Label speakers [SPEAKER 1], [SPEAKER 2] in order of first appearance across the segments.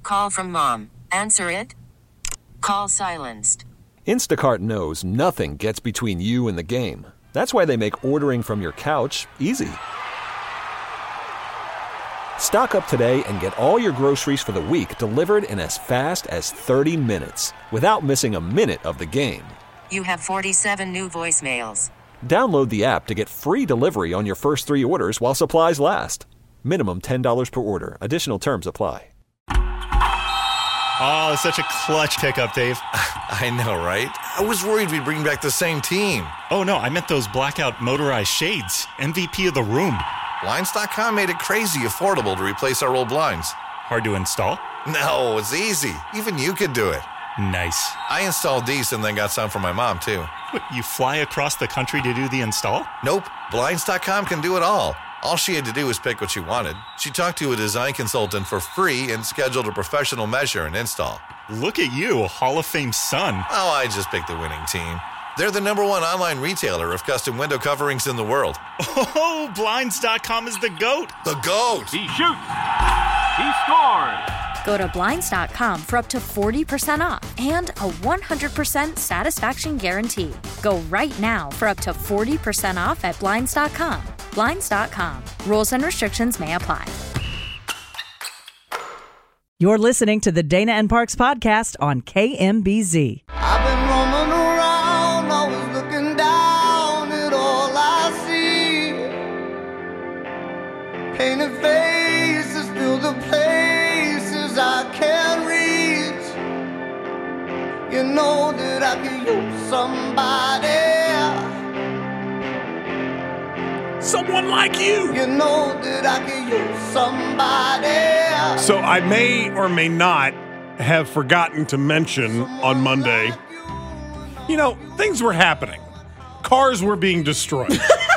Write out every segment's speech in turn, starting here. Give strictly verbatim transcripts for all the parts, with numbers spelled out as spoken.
[SPEAKER 1] Call from mom. Answer it. Call silenced.
[SPEAKER 2] Instacart knows nothing gets between you and the game. That's why they make ordering from your couch easy. Stock up today and get all your groceries for the week delivered in as fast as thirty minutes without missing a minute of the game.
[SPEAKER 1] You have forty-seven new voicemails.
[SPEAKER 2] Download the app to get free delivery on your first three orders while supplies last. Minimum ten dollars per order. Additional terms apply.
[SPEAKER 3] Oh, such a clutch pickup, Dave.
[SPEAKER 4] I know, right? I was worried we'd bring back the same team.
[SPEAKER 3] Oh, no, I meant those blackout motorized shades. M V P of the room.
[SPEAKER 4] Blinds dot com made it crazy affordable to replace our old blinds.
[SPEAKER 3] Hard to install?
[SPEAKER 4] No, it's easy. Even you could do it.
[SPEAKER 3] Nice.
[SPEAKER 4] I installed these and then got some for my mom, too.
[SPEAKER 3] What, you fly across the country to do the install?
[SPEAKER 4] Nope. Blinds dot com can do it all. All she had to do was pick what she wanted. She talked to a design consultant for free and scheduled a professional measure and install.
[SPEAKER 3] Look at you, Hall of Fame son.
[SPEAKER 4] Oh, I just picked the winning team. They're the number one online retailer of custom window coverings in the world.
[SPEAKER 3] Oh, Blinds dot com is the GOAT.
[SPEAKER 4] The GOAT.
[SPEAKER 5] He shoots. He scores.
[SPEAKER 6] Go to Blinds dot com for up to forty percent off and a one hundred percent satisfaction guarantee. Go right now for up to forty percent off at Blinds dot com. Blinds dot com. Rules and restrictions may apply.
[SPEAKER 7] You're listening to the Dana and Parks podcast on K M B Z.
[SPEAKER 8] I've been roaming around, always looking down at all I see. Painted faces fill the places I can't reach. You know that I could use somebody.
[SPEAKER 9] Someone like you.
[SPEAKER 8] You know that I could use somebody.
[SPEAKER 9] So I may or may not have forgotten to mention on Monday, you know, things were happening. Cars were being destroyed.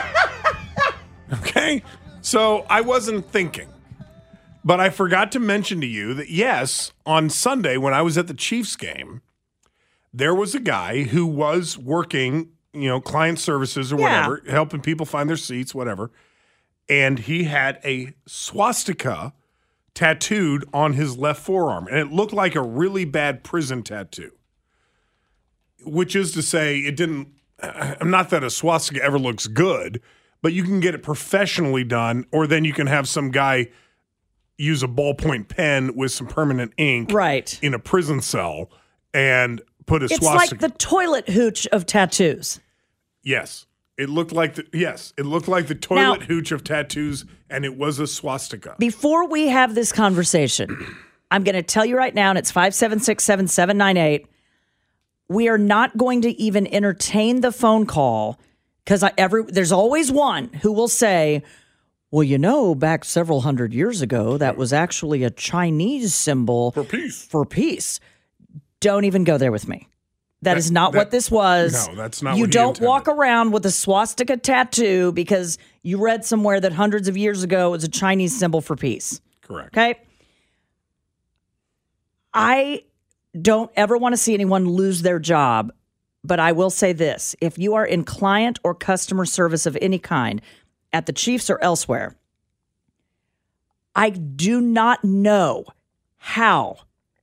[SPEAKER 9] Okay? So I wasn't thinking. But I forgot to mention to you that, yes, on Sunday when I was at the Chiefs game, there was a guy who was working, you know, client services or
[SPEAKER 7] Yeah.
[SPEAKER 9] whatever, helping people find their seats, whatever. And he had a swastika tattooed on his left forearm. And it looked like a really bad prison tattoo. Which is to say, it didn't, not that a swastika ever looks good, but you can get it professionally done, or then you can have some guy use a ballpoint pen with some permanent ink
[SPEAKER 7] Right.
[SPEAKER 9] in a prison cell and put a
[SPEAKER 7] It's
[SPEAKER 9] swastika.
[SPEAKER 7] like the toilet hooch of tattoos.
[SPEAKER 9] Yes. It looked like the yes, it looked like the toilet now, hooch of tattoos, and it was a swastika.
[SPEAKER 7] Before we have this conversation, I'm going to tell you right now, and it's five seven six, seven seven nine eight. We are not going to even entertain the phone call because every there's always one who will say, well, you know, back several hundred years ago, that was actually a Chinese symbol
[SPEAKER 9] for peace.
[SPEAKER 7] For peace. Don't even go there with me. That, that is not that, what this was.
[SPEAKER 9] No, that's not
[SPEAKER 7] you
[SPEAKER 9] what
[SPEAKER 7] don't
[SPEAKER 9] intended.
[SPEAKER 7] walk around with a swastika tattoo because you read somewhere that hundreds of years ago it was a Chinese symbol for peace.
[SPEAKER 9] Correct.
[SPEAKER 7] Okay? I don't ever want to see anyone lose their job, but I will say this. If you are in client or customer service of any kind at the Chiefs or elsewhere, I do not know how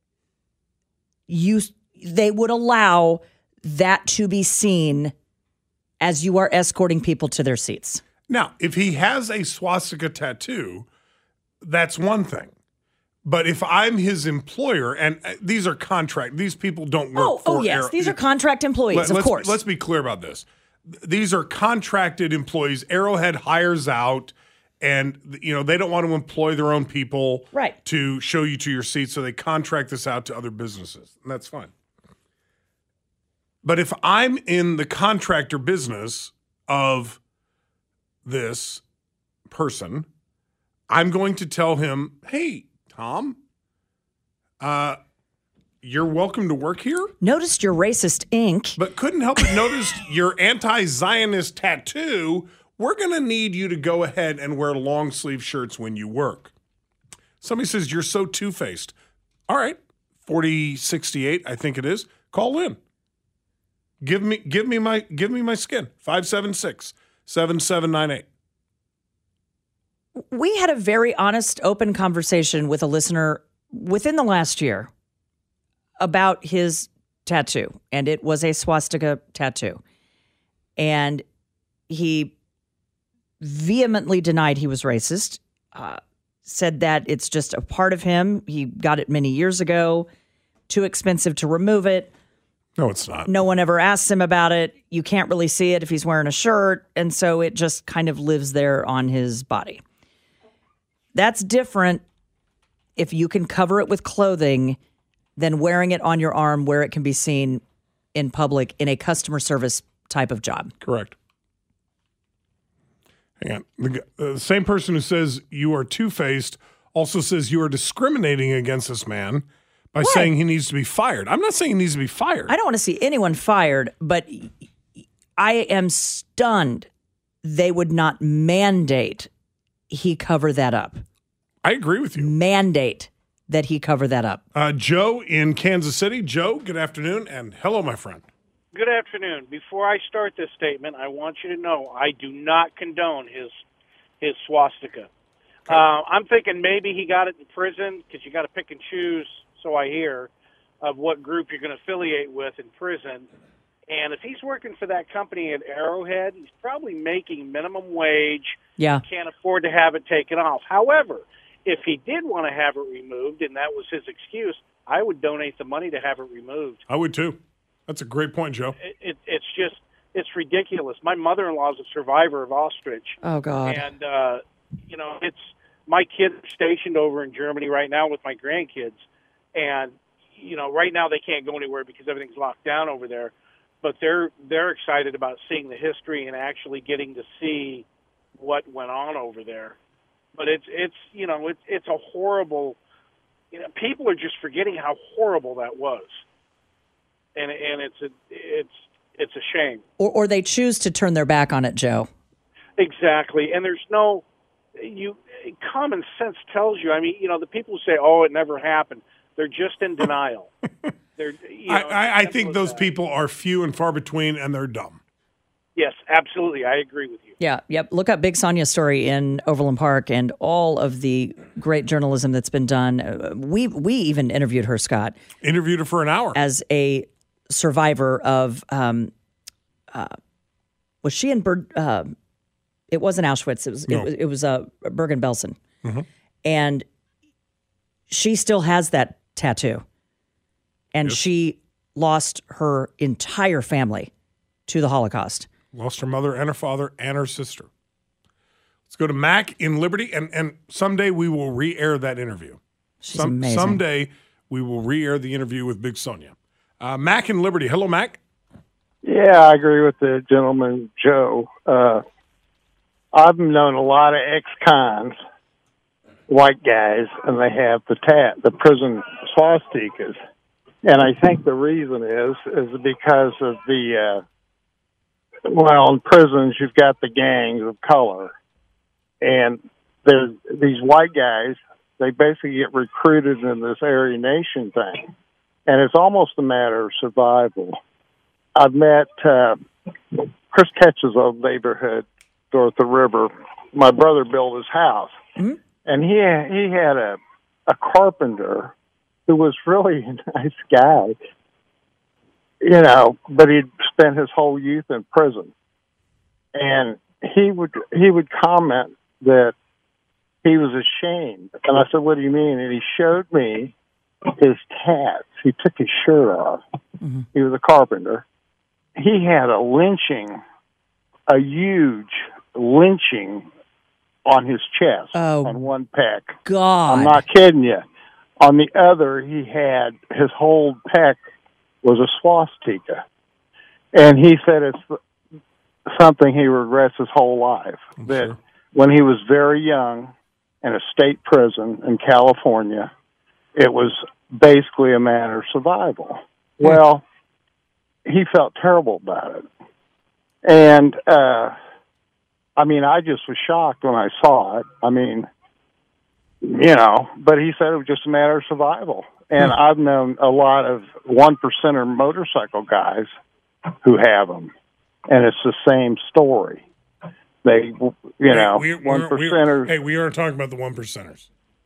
[SPEAKER 7] you they would allow that to be seen as you are escorting people to their seats.
[SPEAKER 9] Now, if he has a swastika tattoo, that's one thing. But if I'm his employer, and these are contract, these people don't work
[SPEAKER 7] oh,
[SPEAKER 9] for
[SPEAKER 7] Oh, yes.
[SPEAKER 9] Arrow.
[SPEAKER 7] These are contract employees,
[SPEAKER 9] Let,
[SPEAKER 7] of
[SPEAKER 9] let's,
[SPEAKER 7] course.
[SPEAKER 9] Let's be clear about this. These are contracted employees. Arrowhead hires out, and you know they don't want to employ their own people
[SPEAKER 7] right.
[SPEAKER 9] to show you to your seat, so they contract this out to other businesses, and that's fine. But if I'm in the contractor business of this person, I'm going to tell him, hey, Tom, uh, you're welcome to work here.
[SPEAKER 7] Noticed your racist ink.
[SPEAKER 9] But couldn't help but notice your anti-Zionist tattoo. We're going to need you to go ahead and wear long sleeve shirts when you work. Somebody says, you're so two-faced. All right, forty sixty-eight, I think it is. Call in. Give me give me my give me my skin. five seven six, seven seven nine eight.
[SPEAKER 7] We had a very honest, open conversation with a listener within the last year about his tattoo, and it was a swastika tattoo. And he vehemently denied he was racist, uh, said that it's just a part of him. He got it many years ago, too expensive to remove it.
[SPEAKER 9] No, it's not.
[SPEAKER 7] No one ever asks him about it. You can't really see it if he's wearing a shirt. And so it just kind of lives there on his body. That's different if you can cover it with clothing than wearing it on your arm where it can be seen in public in a customer service type of job.
[SPEAKER 9] Correct. Hang on. The, uh, the same person who says you are two-faced also says you are discriminating against this man by
[SPEAKER 7] What?
[SPEAKER 9] saying he needs to be fired. I'm not saying he needs to be fired.
[SPEAKER 7] I don't want to see anyone fired, but I am stunned they would not mandate he cover that up.
[SPEAKER 9] I agree with you.
[SPEAKER 7] Mandate that he cover that up.
[SPEAKER 9] Uh, Joe in Kansas City. Joe, good afternoon, and hello, my friend.
[SPEAKER 10] Good afternoon. Before I start this statement, I want you to know I do not condone his his swastika. Uh, I'm thinking maybe he got it in prison because you got to pick and choose, so I hear, of what group you're going to affiliate with in prison. And if he's working for that company at Arrowhead, he's probably making minimum wage.
[SPEAKER 7] Yeah.
[SPEAKER 10] Can't afford to have it taken off. However, if he did want to have it removed, and that was his excuse, I would donate the money to have it removed.
[SPEAKER 9] I would too. That's a great point, Joe.
[SPEAKER 10] It, it, it's just, it's ridiculous. My mother-in-law is a survivor of ostrich.
[SPEAKER 7] Oh, God.
[SPEAKER 10] And, uh, you know, it's, my kids are stationed over in Germany right now with my grandkids. And, you know, right now they can't go anywhere because everything's locked down over there. But they're, they're excited about seeing the history and actually getting to see what went on over there. But it's, it's, you know, it's, it's a horrible, you know, people are just forgetting how horrible that was. And and it's a it's it's a shame.
[SPEAKER 7] Or or they choose to turn their back on it, Joe.
[SPEAKER 10] Exactly. And there's no you common sense tells you. I mean, you know, the people who say, "Oh, it never happened," they're just in denial. they're. You know,
[SPEAKER 9] I, I, I think those that. people are few and far between, and they're dumb.
[SPEAKER 10] Yes, absolutely. I agree with you.
[SPEAKER 7] Yeah, yep. Look up Big Sonia's story in Overland Park and all of the great journalism that's been done. Uh, we we even interviewed her, Scott.
[SPEAKER 9] Interviewed her for an hour
[SPEAKER 7] as a survivor of. Um, uh, was she in Berg? Uh, it wasn't Auschwitz. It was
[SPEAKER 9] no.
[SPEAKER 7] it was it was uh, Bergen-Belsen,
[SPEAKER 9] mm-hmm.
[SPEAKER 7] and she still has that tattoo, and
[SPEAKER 9] yes.
[SPEAKER 7] she lost her entire family to the Holocaust.
[SPEAKER 9] Lost her mother and her father and her sister. Let's go to Mac in Liberty, and, and someday we will re-air that interview.
[SPEAKER 7] She's
[SPEAKER 9] Some,
[SPEAKER 7] amazing.
[SPEAKER 9] Someday we will re-air the interview with Big Sonia. Uh, Mac in Liberty. Hello, Mac.
[SPEAKER 11] Yeah, I agree with the gentleman, Joe. Uh, I've known a lot of ex-cons, white guys, and they have the tat, the prison swastikas. And I think the reason is is because of the, uh, well, in prisons you've got the gangs of color. And there's these white guys, they basically get recruited in this Aryan Nation thing. And it's almost a matter of survival. I've met uh, Chris Ketch's old neighborhood, north of the river. My brother built his house.
[SPEAKER 7] Mm-hmm.
[SPEAKER 11] And he, he had a, a carpenter who was really a nice guy, you know, but he'd spent his whole youth in prison. And he would he would comment that he was ashamed. And I said, what do you mean? And he showed me his tats. He took his shirt off.
[SPEAKER 7] Mm-hmm.
[SPEAKER 11] He was a carpenter. He had a lynching, a huge lynching on his chest,
[SPEAKER 7] oh,
[SPEAKER 11] on one pec.
[SPEAKER 7] God.
[SPEAKER 11] I'm not kidding you. On the other, he had his whole pec was a swastika. And he said it's something he regrets his whole life.
[SPEAKER 9] I'm
[SPEAKER 11] that
[SPEAKER 9] sure.
[SPEAKER 11] When he was very young in a state prison in California, it was basically a matter of survival.
[SPEAKER 7] Hmm.
[SPEAKER 11] Well, he felt terrible about it. And, uh, I mean, I just was shocked when I saw it. I mean, you know, but he said it was just a matter of survival. And I've known a lot of one percenter motorcycle guys who have them, and it's the same story. They, you know,
[SPEAKER 9] hey, we,
[SPEAKER 11] one
[SPEAKER 9] we're,
[SPEAKER 11] percenters.
[SPEAKER 9] Hey, we aren't talking about the one percenters.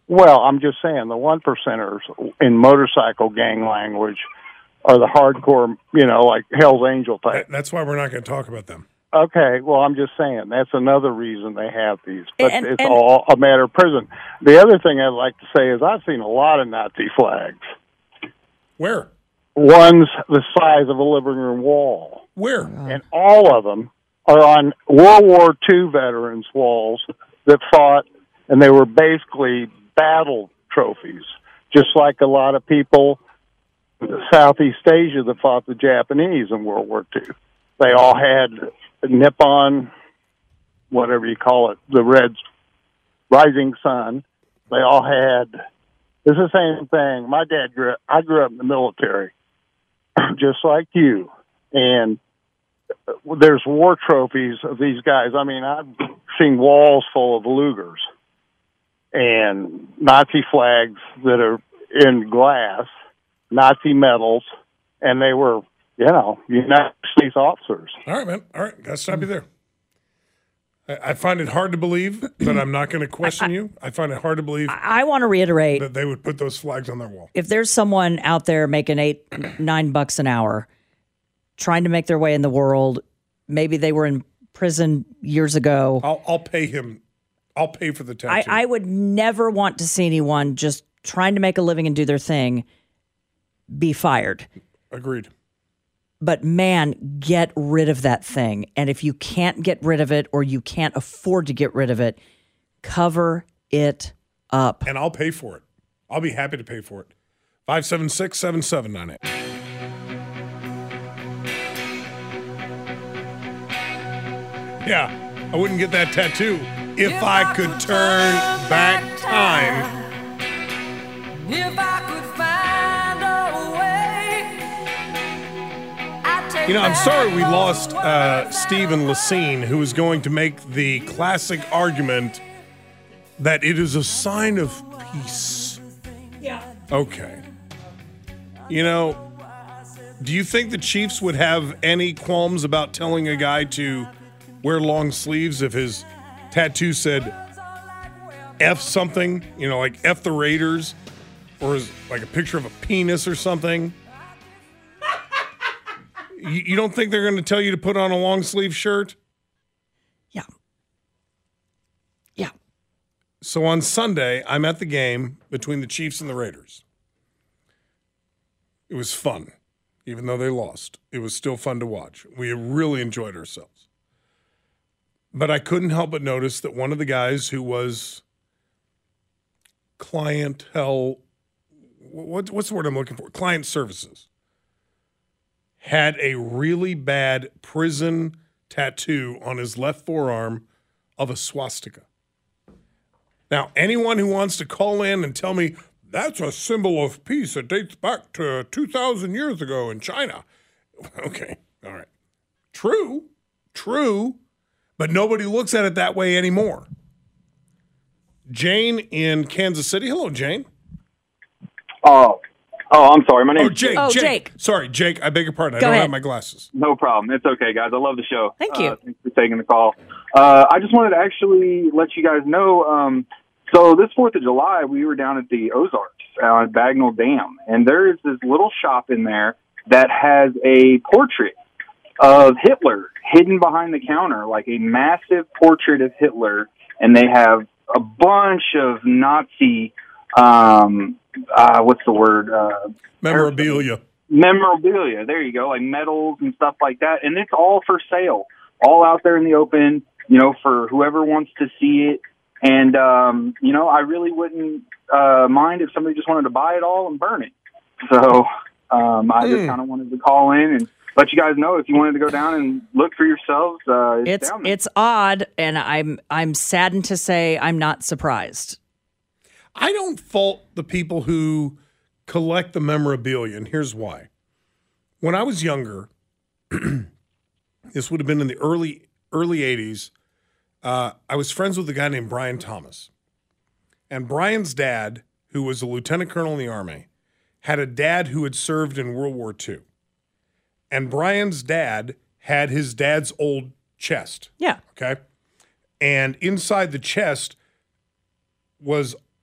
[SPEAKER 11] Well, I'm just saying the one percenters in motorcycle gang language are the hardcore, you know, like Hell's Angel type.
[SPEAKER 9] That, that's why we're not going to talk about them.
[SPEAKER 11] Okay, well, I'm just saying that's another reason they have these, but
[SPEAKER 7] And-
[SPEAKER 11] it's
[SPEAKER 7] and-
[SPEAKER 11] all a matter of prison. The other thing I'd like to say is I've seen a lot of Nazi flags.
[SPEAKER 9] Where?
[SPEAKER 11] One's the size of a living room wall.
[SPEAKER 9] Where?
[SPEAKER 11] And all of them are on World War Two veterans' walls that fought, and they were basically battle trophies, just like a lot of people in Southeast Asia that fought the Japanese in World War Two. They all had Nippon, whatever you call it, the red rising sun. They all had, it's the same thing. My dad grew up, I grew up in the military, just like you. And there's war trophies of these guys. I mean, I've seen walls full of Lugers and Nazi flags that are in glass, Nazi medals, and they were, you know, United States officers.
[SPEAKER 9] All right, man. All right. Got to stop you there. I, I find it hard to believe, but I'm not going to question you. I find it hard to believe
[SPEAKER 7] I, I want to reiterate
[SPEAKER 9] that they would put those flags on their wall.
[SPEAKER 7] if there's someone out there making eight, nine bucks an hour, trying to make their way in the world, maybe they were in prison years ago.
[SPEAKER 9] I'll, I'll pay him. I'll pay for the
[SPEAKER 7] I,
[SPEAKER 9] tattoo.
[SPEAKER 7] I would never want to see anyone just trying to make a living and do their thing be fired.
[SPEAKER 9] Agreed.
[SPEAKER 7] But man, get rid of that thing. And if you can't get rid of it or you can't afford to get rid of it, cover it up.
[SPEAKER 9] And I'll pay for it. I'll be happy to pay for it. five seven six, seven seven nine eight. Yeah, I wouldn't get that tattoo if, if I, I could, could turn back time.
[SPEAKER 8] If I could find a way, I'd take
[SPEAKER 9] You know, I'm sorry we lost uh, Stephen Lassine, who was going to make the classic argument that it is a sign of peace.
[SPEAKER 7] Yeah.
[SPEAKER 9] Okay. You know, do you think the Chiefs would have any qualms about telling a guy to wear long sleeves if his tattoo said F something, you know, like F the Raiders, or is like a picture of a penis or something? you, you don't think they're going to tell you to put on a long sleeve shirt?
[SPEAKER 7] Yeah. Yeah.
[SPEAKER 9] So on Sunday, I'm at the game between the Chiefs and the Raiders. It was fun. Even though they lost, it was still fun to watch. We really enjoyed ourselves. But I couldn't help but notice that one of the guys who was clientele, what, what's the word I'm looking for? Client services, had a really bad prison tattoo on his left forearm of a swastika. Now, anyone who wants to call in and tell me that's a symbol of peace that dates back to two thousand years ago in China. Okay, all right. True, true. But nobody looks at it that way anymore. Jane in Kansas City. Hello, Jane.
[SPEAKER 12] Oh, oh, I'm sorry. My name
[SPEAKER 9] Oh, Jake.
[SPEAKER 7] Oh,
[SPEAKER 9] Jake.
[SPEAKER 7] Jake.
[SPEAKER 9] Sorry, Jake. I beg your pardon. I
[SPEAKER 7] Go
[SPEAKER 9] don't
[SPEAKER 7] ahead.
[SPEAKER 9] have my glasses.
[SPEAKER 12] No problem. It's okay, guys. I love the show.
[SPEAKER 7] Thank you.
[SPEAKER 12] Uh, thanks for taking the call. Uh, I just wanted to actually let you guys know. Um, so this Fourth of July, we were down at the Ozarks on Bagnell Dam, and there is this little shop in there that has a portrait of Hitler hidden behind the counter, like a massive portrait of Hitler, and they have a bunch of Nazi, um, uh, what's the word? Uh,
[SPEAKER 9] Memorabilia.
[SPEAKER 12] memorabilia. There you go, like medals and stuff like that. And it's all for sale, all out there in the open, you know, for whoever wants to see it. And, um, you know, I really wouldn't uh, mind if somebody just wanted to buy it all and burn it. So um, I just
[SPEAKER 7] Mm.
[SPEAKER 12] kind of wanted to call in and let you guys know if you wanted to go down and look for yourselves. Uh, it's
[SPEAKER 7] It's
[SPEAKER 12] down there.
[SPEAKER 7] it's odd, and I'm I'm saddened to say I'm not surprised.
[SPEAKER 9] I don't fault the people who collect the memorabilia, and here's why. When I was younger, this would have been in the early early eighties, uh, I was friends with a guy named Brian Thomas. And Brian's dad, who was a lieutenant colonel in the Army, had a dad who had served in World War Two. And Brian's dad had his dad's old chest.
[SPEAKER 7] Yeah.
[SPEAKER 9] Okay. And inside the chest was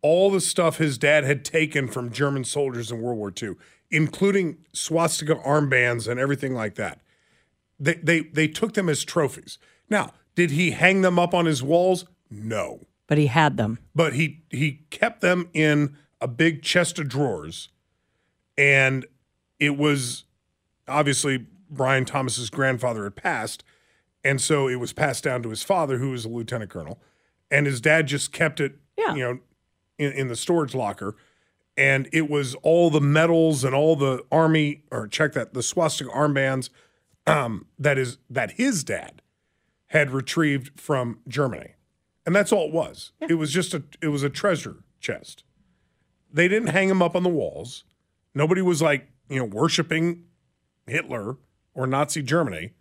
[SPEAKER 9] all the stuff his dad had taken from German soldiers in World War Two, including swastika armbands and everything like that. They, they, they took them as trophies. Now, did he hang them up on his walls? No.
[SPEAKER 7] But he had them.
[SPEAKER 9] But he he kept them in a big chest of drawers. And it was obviously Brian Thomas's grandfather had passed. And so it was passed down to his father, who was a lieutenant colonel. And his dad just kept it,
[SPEAKER 7] yeah.
[SPEAKER 9] you know, in, in the storage locker. And it was all the medals and all the army, or check that, the swastika armbands um, that is that his dad had retrieved from Germany. And that's all it was.
[SPEAKER 7] Yeah.
[SPEAKER 9] It was just a it was a treasure chest. They didn't hang them up on the walls. Nobody was like, you know, worshiping Hitler or Nazi Germany.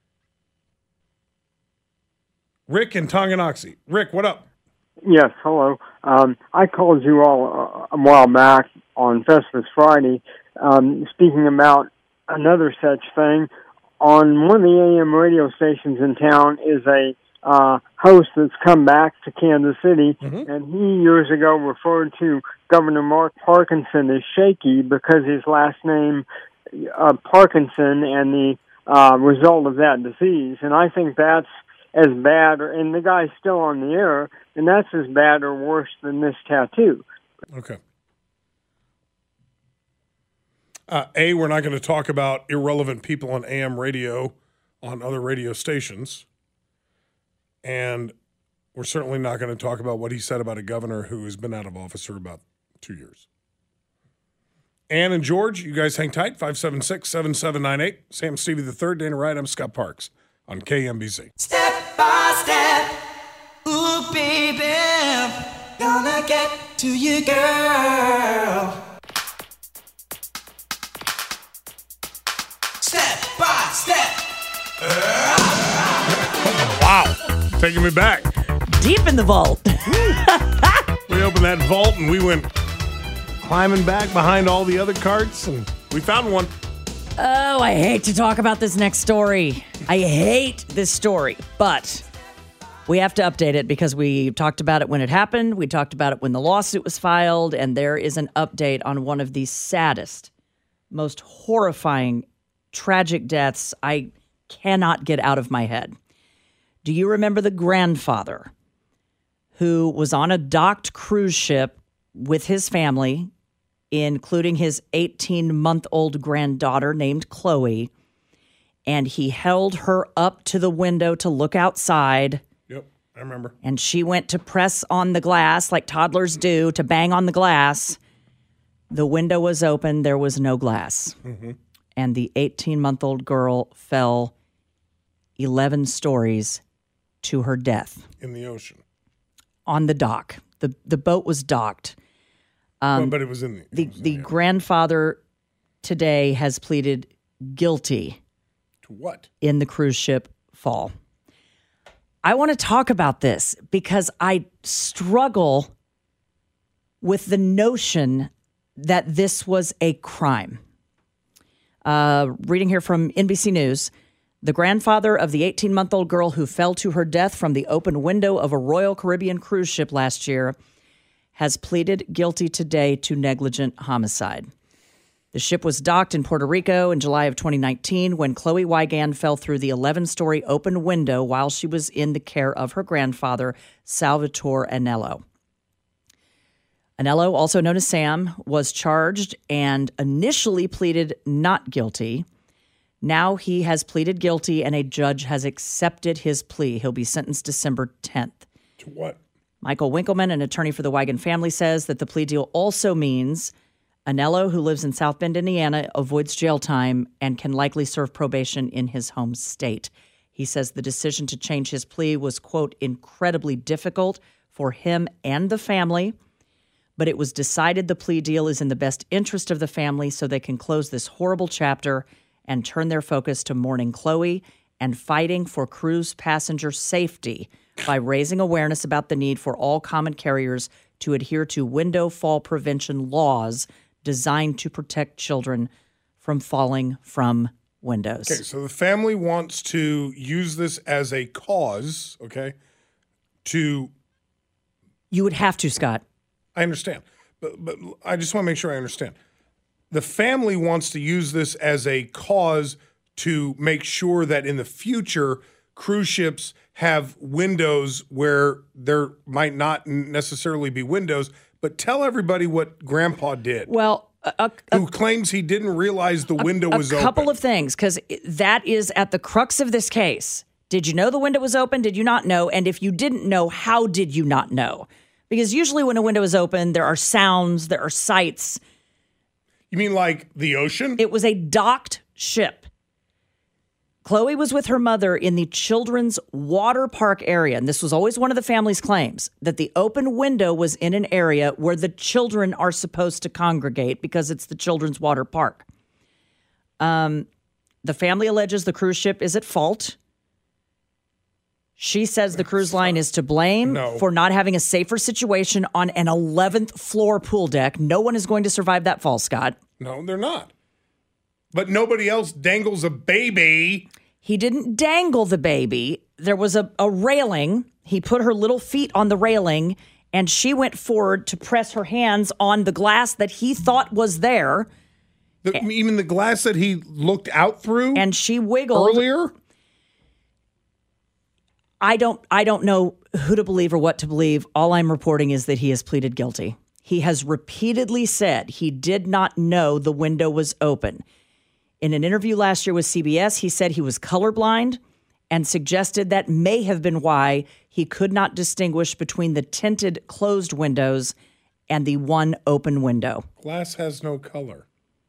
[SPEAKER 9] Rick in Tonganoxie. Rick, what up?
[SPEAKER 13] Yes, hello. Um, I called you all a while back on Festivus Friday, um, speaking about another such thing. On one of the A M radio stations in town is a uh, host that's come back to Kansas City, mm-hmm. and he years ago referred to Governor Mark Parkinson as Shaky because his last name, uh, Parkinson, and the uh, result of that disease. And I think that's as bad, or, and the guy's still on the air, and that's as bad or worse than this tattoo.
[SPEAKER 9] Okay. Uh, A, we're not going to talk about irrelevant people on A M radio on other radio stations. And we're certainly not going to talk about what he said about a governor who has been out of office for about two years. Ann and George, you guys hang tight. five seven six, seven seven nine eight. Sam Stevie the third, Dana Wright, I'm Scott Parks on K M B Z.
[SPEAKER 8] Step by step, ooh, baby, gonna get to you, girl. Step by step.
[SPEAKER 9] Wow, taking me back.
[SPEAKER 7] Deep in the vault.
[SPEAKER 9] We opened that vault and we went climbing back behind all the other carts and we found one.
[SPEAKER 7] Oh, I hate to talk about this next story. I hate this story, but we have to update it because we talked about it when it happened. We talked about it when the lawsuit was filed, and there is an update on one of the saddest, most horrifying, tragic deaths I cannot get out of my head. Do you remember the grandfather who was on a docked cruise ship with his family, including his eighteen-month-old granddaughter named Chloe, and he held her up to the window to look outside.
[SPEAKER 9] Yep, I remember.
[SPEAKER 7] And she went to press on the glass like toddlers do, to bang on the glass. The window was open. There was no glass.
[SPEAKER 9] Mm-hmm.
[SPEAKER 7] And the eighteen-month-old girl fell eleven stories to her death.
[SPEAKER 9] In the ocean.
[SPEAKER 7] On the dock. The, the boat was docked. Um,
[SPEAKER 9] well, but it was in the...
[SPEAKER 7] The,
[SPEAKER 9] in
[SPEAKER 7] the
[SPEAKER 9] the
[SPEAKER 7] grandfather today has pleaded guilty.
[SPEAKER 9] To what?
[SPEAKER 7] In the cruise ship fall. I want to talk about this because I struggle with the notion that this was a crime. Uh, reading here from N B C News, the grandfather of the eighteen-month-old girl who fell to her death from the open window of a Royal Caribbean cruise ship last year has pleaded guilty today to negligent homicide. The ship was docked in Puerto Rico in July of twenty nineteen when Chloe Wiegand fell through the eleven-story open window while she was in the care of her grandfather, Salvatore Anello. Anello, also known as Sam, was charged and initially pleaded not guilty. Now he has pleaded guilty and a judge has accepted his plea. He'll be sentenced December tenth.
[SPEAKER 9] To what?
[SPEAKER 7] Michael Winkleman, an attorney for the Wiegand family, says that the plea deal also means Anello, who lives in South Bend, Indiana, avoids jail time and can likely serve probation in his home state. He says the decision to change his plea was, quote, incredibly difficult for him and the family, but it was decided the plea deal is in the best interest of the family so they can close this horrible chapter and turn their focus to mourning Chloe and fighting for cruise passenger safety by raising awareness about the need for all common carriers to adhere to window fall prevention laws designed to protect children from falling from windows.
[SPEAKER 9] Okay, so the family wants to use this as a cause, okay, to...
[SPEAKER 7] You would have to, Scott.
[SPEAKER 9] I understand. But, but I just want to make sure I understand. The family wants to use this as a cause to make sure that in the future, cruise ships have windows where there might not necessarily be windows. But tell everybody what Grandpa did.
[SPEAKER 7] Well, a, a,
[SPEAKER 9] who claims he didn't realize the window
[SPEAKER 7] a,
[SPEAKER 9] was
[SPEAKER 7] a
[SPEAKER 9] open.
[SPEAKER 7] A couple of things, because that is at the crux of this case. Did you know the window was open? Did you not know? And if you didn't know, how did you not know? Because usually when a window is open, there are sounds, there are sights.
[SPEAKER 9] You mean like the ocean?
[SPEAKER 7] It was a docked ship. Chloe was with her mother in the children's water park area. And this was always one of the family's claims, that the open window was in an area where the children are supposed to congregate because it's the children's water park. Um, the family alleges the cruise ship is at fault. She says the cruise line is to blame
[SPEAKER 9] no.
[SPEAKER 7] for not having a safer situation on an eleventh floor pool deck. No one is going to survive that fall, Scott.
[SPEAKER 9] No, they're not. But nobody else dangles a baby.
[SPEAKER 7] He didn't dangle the baby. There was a, a railing. He put her little feet on the railing, and she went forward to press her hands on the glass that he thought was there.
[SPEAKER 9] The, and, even the glass that he looked out through?
[SPEAKER 7] And she wiggled.
[SPEAKER 9] Earlier?
[SPEAKER 7] I don't I don't know who to believe or what to believe. All I'm reporting is that he has pleaded guilty. He has repeatedly said he did not know the window was open. In an interview last year with C B S, he said he was colorblind and suggested that may have been why he could not distinguish between the tinted closed windows and the one open window.
[SPEAKER 9] Glass has no color.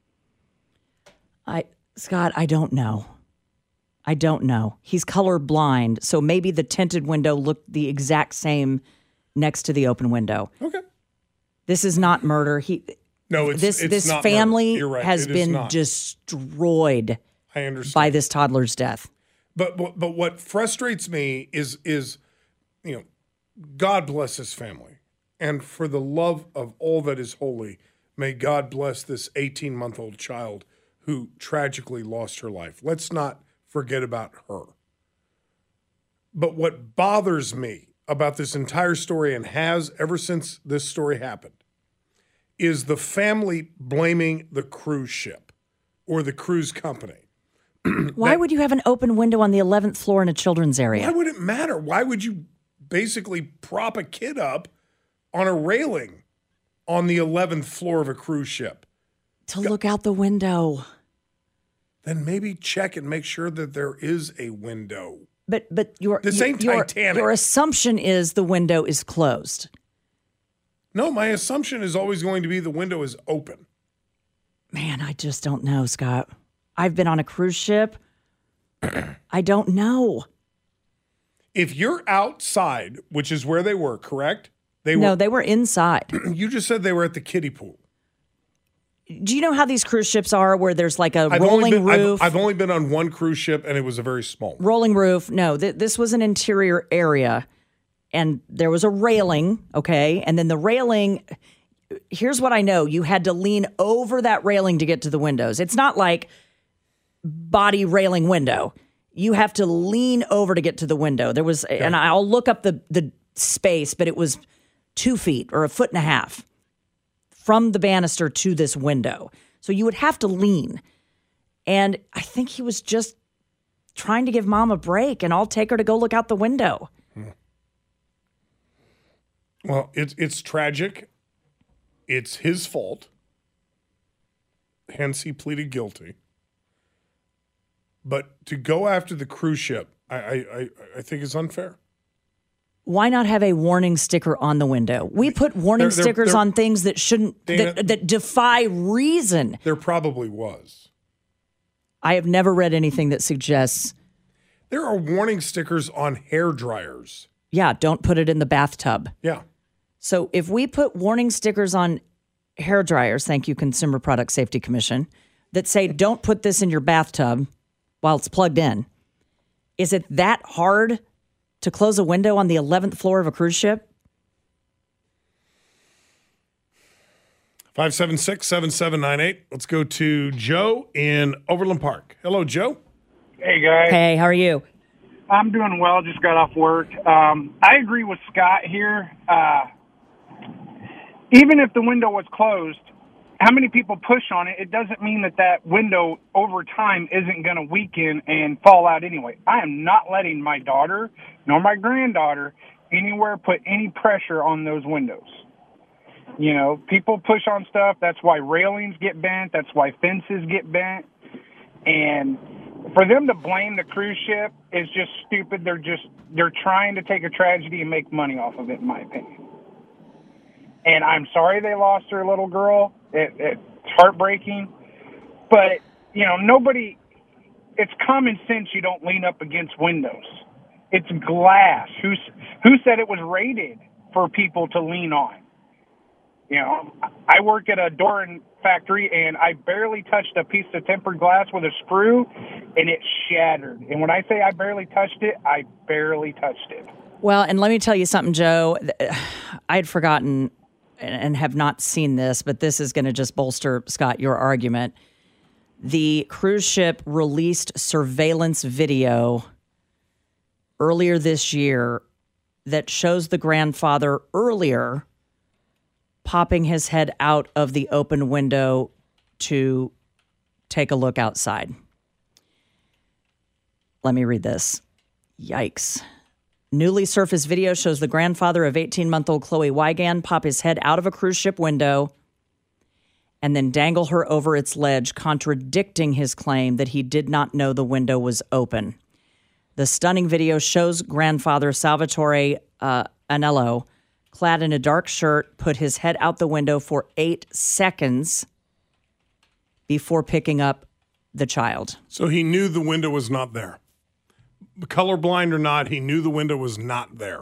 [SPEAKER 7] I Scott, I don't know. I don't know. He's colorblind, so maybe the tinted window looked the exact same next to the open window.
[SPEAKER 9] Okay.
[SPEAKER 7] This is not murder. He
[SPEAKER 9] No, it's
[SPEAKER 7] this
[SPEAKER 9] it's
[SPEAKER 7] this
[SPEAKER 9] not
[SPEAKER 7] family
[SPEAKER 9] murder. You're right.
[SPEAKER 7] has
[SPEAKER 9] It is
[SPEAKER 7] been
[SPEAKER 9] not.
[SPEAKER 7] destroyed
[SPEAKER 9] I understand.
[SPEAKER 7] by this toddler's death.
[SPEAKER 9] But, but but what frustrates me is is you know, God bless his family, and for the love of all that is holy, may God bless this eighteen-month-old child who tragically lost her life. Let's not forget about her. But what bothers me about this entire story, and has ever since this story happened, is the family blaming the cruise ship or the cruise company.
[SPEAKER 7] Why
[SPEAKER 9] that,
[SPEAKER 7] would you have an open window on the eleventh floor in a children's area?
[SPEAKER 9] Why would it matter? Why would you basically prop a kid up on a railing on the eleventh floor of a cruise ship?
[SPEAKER 7] To look out the window.
[SPEAKER 9] Then maybe check and make sure that there is a window.
[SPEAKER 7] But but your
[SPEAKER 9] this
[SPEAKER 7] your,
[SPEAKER 9] ain't
[SPEAKER 7] your,
[SPEAKER 9] Titanic.
[SPEAKER 7] Your assumption is the window is closed.
[SPEAKER 9] No, my assumption is always going to be the window is open.
[SPEAKER 7] Man, I just don't know, Scott. I've been on a cruise ship. I don't know.
[SPEAKER 9] If you're outside, which is where they were, correct? They
[SPEAKER 7] no,
[SPEAKER 9] were,
[SPEAKER 7] they were inside.
[SPEAKER 9] You just said they were at the kiddie pool.
[SPEAKER 7] Do you know how these cruise ships are where there's like a
[SPEAKER 9] I've
[SPEAKER 7] rolling
[SPEAKER 9] only been,
[SPEAKER 7] roof?
[SPEAKER 9] I've, I've only been on one cruise ship, and it was a very small one.
[SPEAKER 7] Rolling roof. No, th- this was an interior area, and there was a railing, okay? And then the railing, here's what I know. You had to lean over that railing to get to the windows. It's not like body railing window. You have to lean over to get to the window. There was, okay. And I'll look up the, the space, but it was two feet or a foot and a half from the banister to this window. So you would have to lean. And I think he was just trying to give mom a break, and I'll take her to go look out the window.
[SPEAKER 9] Hmm. Well, it's it's tragic. It's his fault. Hence, he pleaded guilty. But to go after the cruise ship, I I, I think is unfair.
[SPEAKER 7] Why not have a warning sticker on the window? We put warning
[SPEAKER 9] they're, they're,
[SPEAKER 7] stickers
[SPEAKER 9] they're,
[SPEAKER 7] on things that shouldn't,
[SPEAKER 9] Dana,
[SPEAKER 7] that, that defy reason.
[SPEAKER 9] There probably was.
[SPEAKER 7] I have never read anything that suggests.
[SPEAKER 9] There are warning stickers on hair dryers.
[SPEAKER 7] Yeah, don't put it in the bathtub.
[SPEAKER 9] Yeah.
[SPEAKER 7] So if we put warning stickers on hair dryers, thank you, Consumer Product Safety Commission, that say don't put this in your bathtub while it's plugged in, is it that hard to close a window on the eleventh floor of a cruise ship?
[SPEAKER 9] five seven six, seven seven nine eight. Let's go to Joe in Overland Park. Hello, Joe.
[SPEAKER 14] Hey, guys.
[SPEAKER 7] Hey, how are you?
[SPEAKER 14] I'm doing well. Just got off work. Um, I agree with Scott here. Uh, even if the window was closed, how many people push on it, it doesn't mean that that window over time isn't going to weaken and fall out anyway. I am not letting my daughter nor my granddaughter anywhere put any pressure on those windows. You know, people push on stuff. That's why railings get bent. That's why fences get bent. And for them to blame the cruise ship is just stupid. They're just, they're trying to take a tragedy and make money off of it, in my opinion. And I'm sorry they lost their little girl. It, it's heartbreaking. But, you know, nobody, it's common sense you don't lean up against windows. It's glass. Who, who said it was rated for people to lean on? You know, I work at a door factory, and I barely touched a piece of tempered glass with a screw, and it shattered. And when I say I barely touched it, I barely touched it.
[SPEAKER 7] Well, and let me tell you something, Joe. I had forgotten and have not seen this, but this is going to just bolster, Scott, your argument. The cruise ship released surveillance video earlier this year that shows the grandfather earlier popping his head out of the open window to take a look outside. Let me read this. Yikes. Newly surfaced video shows the grandfather of eighteen-month-old Chloe Wiegand pop his head out of a cruise ship window and then dangle her over its ledge, contradicting his claim that he did not know the window was open. The stunning video shows grandfather Salvatore uh, Anello, clad in a dark shirt, put his head out the window for eight seconds before picking up the child.
[SPEAKER 9] So he knew the window was not there. Colorblind or not, he knew the window was not there.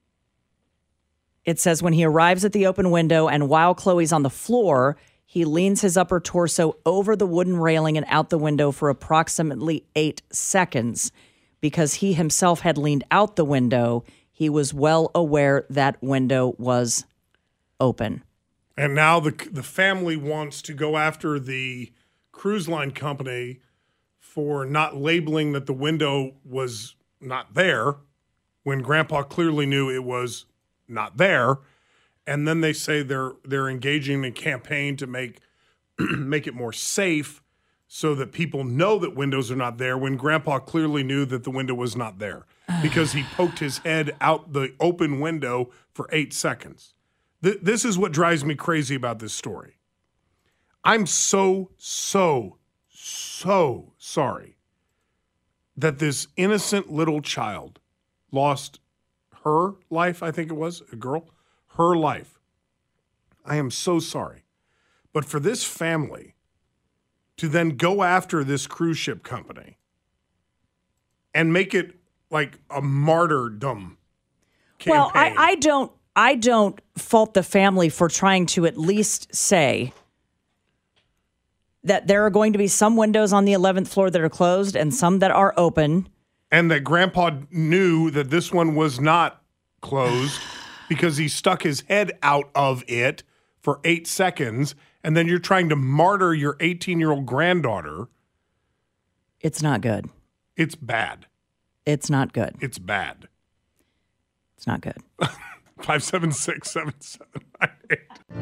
[SPEAKER 7] It says when he arrives at the open window and while Chloe's on the floor, he leans his upper torso over the wooden railing and out the window for approximately eight seconds. Because he himself had leaned out the window, he was well aware that window was open.
[SPEAKER 9] And now the the family wants to go after the cruise line company for not labeling that the window was not there when Grandpa clearly knew it was not there. And then they say they're they're engaging in a campaign to make make it more safe so that people know that windows are not there when Grandpa clearly knew that the window was not there because he poked his head out the open window for eight seconds. Th- this is what drives me crazy about this story. I'm so, so, so sorry that this innocent little child lost her life, I think it was, a girl, her life. I am so sorry. But for this family to then go after this cruise ship company and make it like a martyrdom campaign.
[SPEAKER 7] Well, I, I don't I don't fault the family for trying to at least say that there are going to be some windows on the eleventh floor that are closed and some that are open.
[SPEAKER 9] And that Grandpa knew that this one was not closed because he stuck his head out of it for eight seconds. And then you're trying to martyr your eighteen-year-old granddaughter.
[SPEAKER 7] It's not good.
[SPEAKER 9] It's bad.
[SPEAKER 7] It's not good.
[SPEAKER 9] It's bad.
[SPEAKER 7] It's not good.
[SPEAKER 9] five seven six, seven seven nine eight.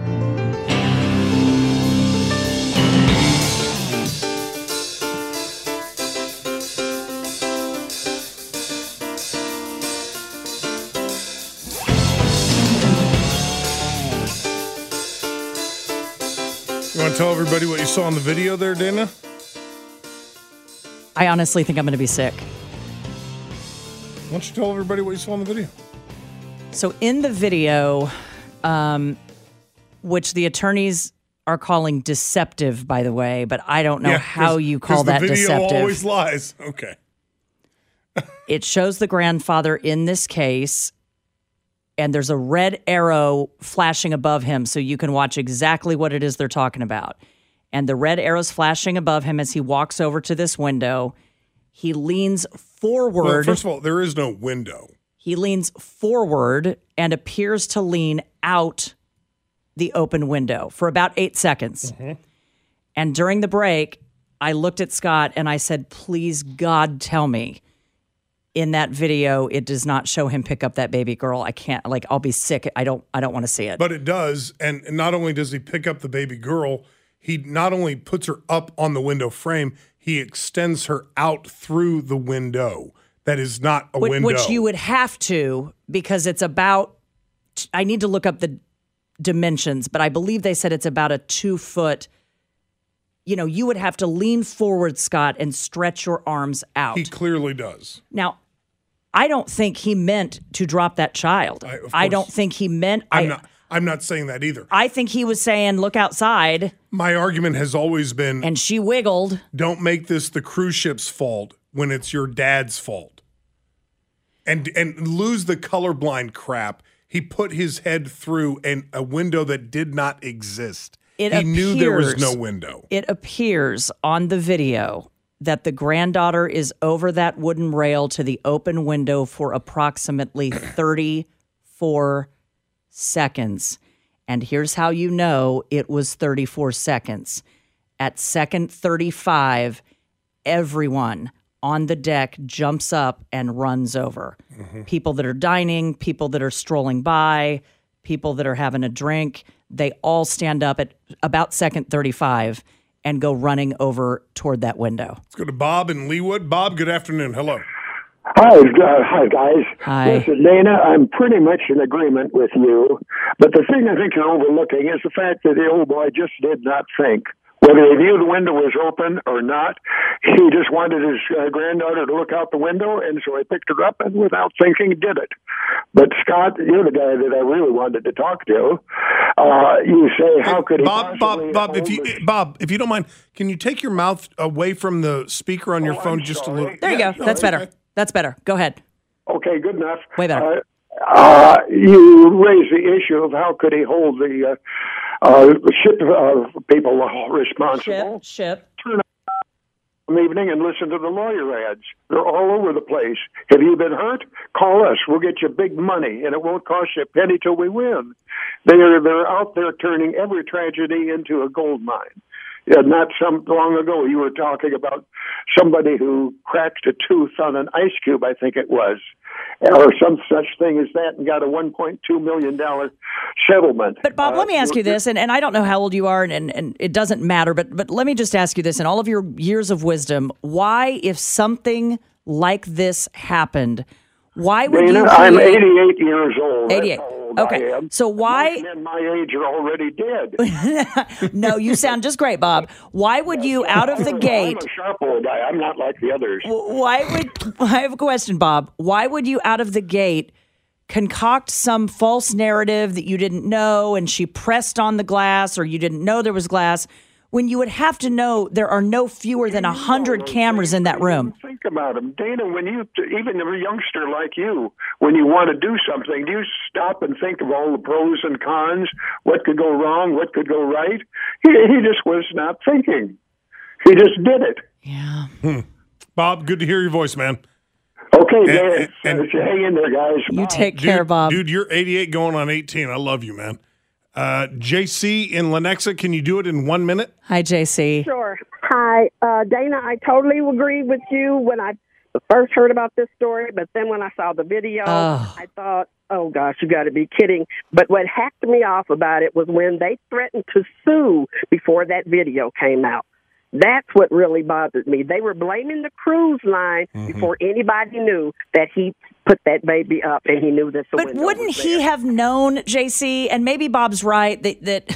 [SPEAKER 9] You want to tell everybody what you saw in the video there, Dana?
[SPEAKER 7] I honestly think I'm going to be sick.
[SPEAKER 9] Why don't you tell everybody what you saw in the video?
[SPEAKER 7] So in the video, um, which the attorneys are calling deceptive, by the way, but I don't know
[SPEAKER 9] yeah,
[SPEAKER 7] how you call that
[SPEAKER 9] the video
[SPEAKER 7] deceptive.
[SPEAKER 9] Always lies. Okay.
[SPEAKER 7] It shows the grandfather in this case, and there's a red arrow flashing above him so you can watch exactly what it is they're talking about. And the red arrow's flashing above him as he walks over to this window. He leans forward.
[SPEAKER 9] Well, first of all, there is no window.
[SPEAKER 7] He leans forward and appears to lean out the open window for about eight seconds.
[SPEAKER 9] Mm-hmm.
[SPEAKER 7] And during the break, I looked at Scott and I said, please, God, tell me in that video, it does not show him pick up that baby girl. I can't, like, I'll be sick. I don't, I don't want to see it.
[SPEAKER 9] But it does. And not only does he pick up the baby girl, he not only puts her up on the window frame, he extends her out through the window. That is not a
[SPEAKER 7] which,
[SPEAKER 9] window.
[SPEAKER 7] Which you would have to, because it's about, I need to look up the dimensions, but I believe they said it's about a two foot, you know, you would have to lean forward, Scott, and stretch your arms out.
[SPEAKER 9] He clearly does.
[SPEAKER 7] Now, I don't think he meant to drop that child. I, I don't think he meant.
[SPEAKER 9] I'm
[SPEAKER 7] I,
[SPEAKER 9] not. I'm not saying that either.
[SPEAKER 7] I think he was saying, "Look outside."
[SPEAKER 9] My argument has always been,
[SPEAKER 7] and she wiggled.
[SPEAKER 9] Don't make this the cruise ship's fault when it's your dad's fault. And and lose the colorblind crap. He put his head through an, a window that did not exist.
[SPEAKER 7] It
[SPEAKER 9] he
[SPEAKER 7] appears,
[SPEAKER 9] knew there was no window.
[SPEAKER 7] It appears on the video that the granddaughter is over that wooden rail to the open window for approximately thirty-four seconds. And here's how you know it was thirty-four seconds. At second thirty-five, everyone on the deck jumps up and runs over. Mm-hmm. People that are dining, people that are strolling by, people that are having a drink, they all stand up at about second thirty-five and go running over toward that window.
[SPEAKER 9] Let's go to Bob in Leawood. Bob, good afternoon. Hello.
[SPEAKER 15] Hi, uh, hi, guys.
[SPEAKER 7] Hi.
[SPEAKER 15] Listen, Dana, I'm pretty much in agreement with you, but the thing I think you're overlooking is the fact that the old boy just did not think. Whether he knew the window was open or not, he just wanted his uh, granddaughter to look out the window, and so he picked her up and without thinking did it. But, Scott, you're the guy that I really wanted to talk to. Uh, you say, how could he
[SPEAKER 9] Bob,
[SPEAKER 15] possibly...
[SPEAKER 9] Bob, Bob, if you, Bob, if you don't mind, can you take your mouth away from the speaker on your
[SPEAKER 15] Oh,
[SPEAKER 9] phone
[SPEAKER 15] I'm
[SPEAKER 9] just
[SPEAKER 15] sorry.
[SPEAKER 9] a little?
[SPEAKER 7] There you
[SPEAKER 9] Yeah,
[SPEAKER 7] go.
[SPEAKER 9] no,
[SPEAKER 7] That's better.
[SPEAKER 9] okay.
[SPEAKER 7] That's better. Go ahead.
[SPEAKER 15] Okay, good enough.
[SPEAKER 7] Way better.
[SPEAKER 15] Uh, uh, you raise the issue of how could he hold the uh, uh, ship uh, people responsible.
[SPEAKER 7] Ship, ship.
[SPEAKER 15] Turn on some evening and listen to the lawyer ads. They're all over the place. Have you been hurt? Call us. We'll get you big money, and it won't cost you a penny till we win. They're they're out there turning every tragedy into a gold mine. Yeah, not some long ago, you were talking about somebody who cracked a tooth on an ice cube, I think it was, or some such thing as that, and got a one point two million dollars settlement.
[SPEAKER 7] But, Bob,
[SPEAKER 15] uh,
[SPEAKER 7] let me ask you this, and, and I don't know how old you are, and, and, and it doesn't matter, but, but let me just ask you this, in all of your years of wisdom, why, if something like this happened, why would
[SPEAKER 15] Dana,
[SPEAKER 7] you...
[SPEAKER 15] I'm
[SPEAKER 7] create-
[SPEAKER 15] eighty-eight years old.
[SPEAKER 7] eighty-eight.
[SPEAKER 15] That's how old
[SPEAKER 7] Okay.
[SPEAKER 15] I am.
[SPEAKER 7] So why...
[SPEAKER 15] Most men my age are already dead.
[SPEAKER 7] No, you sound just great, Bob. Why would you, out of the gate...
[SPEAKER 15] I'm a sharp old guy. I'm not like the others.
[SPEAKER 7] Why would... I have a question, Bob. Why would you, out of the gate, concoct some false narrative that you didn't know and she pressed on the glass or you didn't know there was glass when you would have to know there are no fewer than one hundred cameras in that room?
[SPEAKER 15] Think about them. Dana, when you, even a youngster like you, when you want to do something, do you stop and think of all the pros and cons? What could go wrong? What could go right? He, he just was not thinking. He just did it.
[SPEAKER 7] Yeah.
[SPEAKER 9] Hmm. Bob, good to hear your voice, man.
[SPEAKER 15] Okay, Dan.
[SPEAKER 9] And, and, and
[SPEAKER 15] hang in there, guys.
[SPEAKER 7] You take
[SPEAKER 9] dude,
[SPEAKER 7] care, Bob.
[SPEAKER 9] Dude, you're eighty-eight going on eighteen. I love you, man. Uh, J C in Lenexa, can you do it in one minute?
[SPEAKER 7] Hi, J C.
[SPEAKER 16] Sure. Hi, uh, Dana. I totally agree with you when I first heard about this story, but then when I saw the video,
[SPEAKER 7] Oh.
[SPEAKER 16] I thought, oh, gosh, you got to be kidding. But what hacked me off about it was when they threatened to sue before that video came out. That's what really bothered me. They were blaming the cruise line
[SPEAKER 7] Mm-hmm.
[SPEAKER 16] before anybody knew that he put that baby up and he knew this.
[SPEAKER 7] But wouldn't he have known, J C, and maybe Bob's right, that, that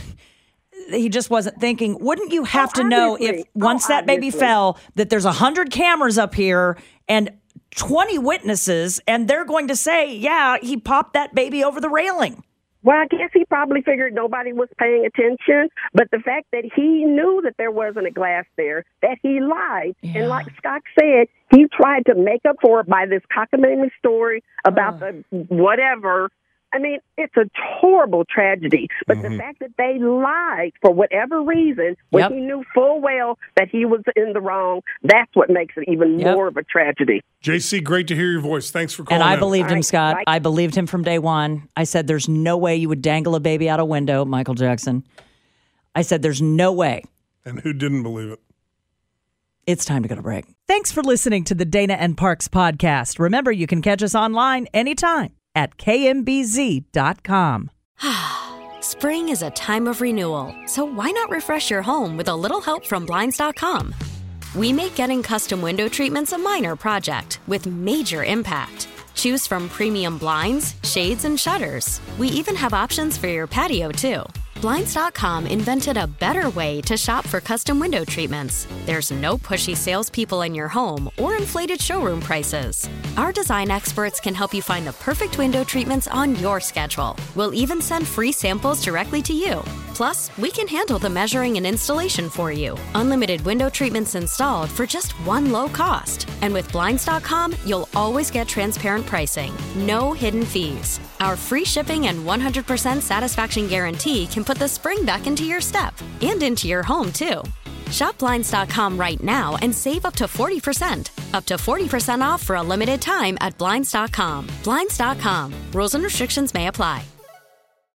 [SPEAKER 7] he just wasn't thinking, wouldn't you have
[SPEAKER 16] Oh,
[SPEAKER 7] to know if
[SPEAKER 16] obviously.
[SPEAKER 7] once
[SPEAKER 16] Oh,
[SPEAKER 7] that baby
[SPEAKER 16] obviously.
[SPEAKER 7] fell, that there's one hundred cameras up here and twenty witnesses, and they're going to say, yeah, he popped that baby over the railing?
[SPEAKER 16] Well, I guess he probably figured nobody was paying attention, but the fact that he knew that there wasn't a glass there, that he lied, and like Scott said, he tried to make up for it by this cockamamie story about the whatever. I mean, it's a horrible tragedy, but the fact that they lied for whatever reason when
[SPEAKER 7] Yep.
[SPEAKER 16] he knew full well that he was in the wrong, that's what makes it even
[SPEAKER 7] Yep.
[SPEAKER 16] more of a tragedy.
[SPEAKER 9] J C, great to hear your voice. Thanks for calling
[SPEAKER 7] And I
[SPEAKER 9] in.
[SPEAKER 7] believed him,
[SPEAKER 16] Right,
[SPEAKER 7] Scott.
[SPEAKER 16] right.
[SPEAKER 7] I believed him from day one. I said, there's no way you would dangle a baby out a window, Michael Jackson. I said, there's no way.
[SPEAKER 9] And who didn't believe it?
[SPEAKER 7] It's time to go to break. Thanks for listening to the Dana and Parks podcast. Remember, you can catch us online anytime at K M B Z dot com.
[SPEAKER 6] Spring is a time of renewal, so why not refresh your home with a little help from Blinds dot com? We make getting custom window treatments a minor project with major impact. Choose from premium blinds, shades, and shutters. We even have options for your patio, too. Blinds dot com invented a better way to shop for custom window treatments. There's no pushy salespeople in your home or inflated showroom prices. Our design experts can help you find the perfect window treatments on your schedule. We'll even send free samples directly to you. Plus, we can handle the measuring and installation for you. Unlimited window treatments installed for just one low cost. And with Blinds dot com, you'll always get transparent pricing. No hidden fees. Our free shipping and one hundred percent satisfaction guarantee can put the spring back into your step and into your home, too. Shop Blinds dot com right now and save up to forty percent. Up to forty percent off for a limited time at Blinds dot com. Blinds dot com. Rules and restrictions may apply.